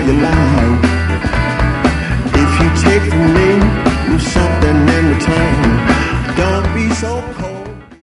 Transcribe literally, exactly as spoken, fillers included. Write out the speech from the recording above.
your life. If you take from me with something in return, don't be so cold.